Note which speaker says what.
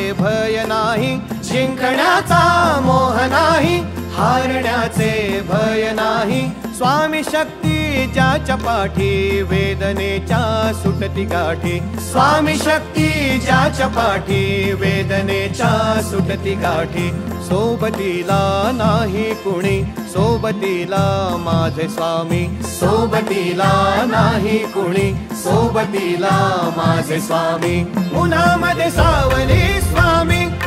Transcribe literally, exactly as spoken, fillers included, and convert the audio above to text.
Speaker 1: भय नाही, जिंकण्याचा मोह नाही, हारण्याचे भय नाही। स्वामी शक्ती ज्याच्या पाठी, वेदनेच्या सुटती गाठी। स्वामी शक्ती ज्याच्या पाठी, वेदनेच्या सुटती गाठी। सोबतीला नाही कुणी, सोबतीला माझे स्वामी, सोबतीला नाही कुणी, सोबतीला माझे स्वामी। उन्हामध्ये सावली स्वामी,